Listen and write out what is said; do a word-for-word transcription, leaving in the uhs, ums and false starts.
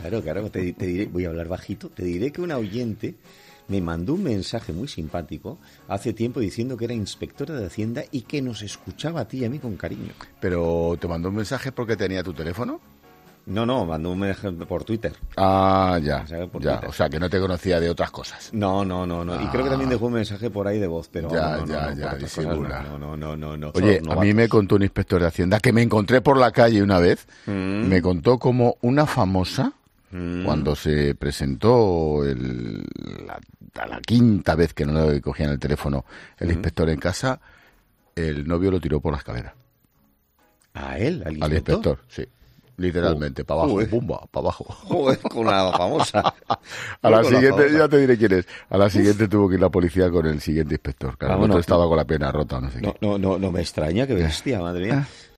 Claro, claro, te, te diré, voy a hablar bajito, te diré que una oyente me mandó un mensaje muy simpático hace tiempo diciendo que era inspectora de Hacienda y que nos escuchaba a ti y a mí con cariño. ¿Pero te mandó un mensaje porque tenía tu teléfono? No, no, mandó un mensaje por Twitter. Ah, ya, Mensaje por ya. Twitter. O sea, que no te conocía de otras cosas. No, no, no, no. Ah. Y creo que también dejó un mensaje por ahí de voz, pero Ya, no, no, ya, no, ya, por otras disimula. cosas no, no, no, no, no. Oye, Son a mí me novatos. contó un inspector de Hacienda que me encontré por la calle una vez. Mm. Me contó como una famosa, Mm. cuando se presentó el, la, a la quinta vez que no le cogían el teléfono el Mm. inspector en casa, el novio lo tiró por la escalera. ¿A él? ¿Al Al inspector? inspector, sí. Literalmente, Oh, para abajo, joder. pumba, para abajo. Joder, con la famosa. A la Con la siguiente, famosa. ya te diré quién es. A la siguiente tuvo que ir la policía con el siguiente inspector. Claro, el Vámonos. otro estaba con la pena rota, no sé No, qué. no, no, no me extraña, qué bestia, madre mía.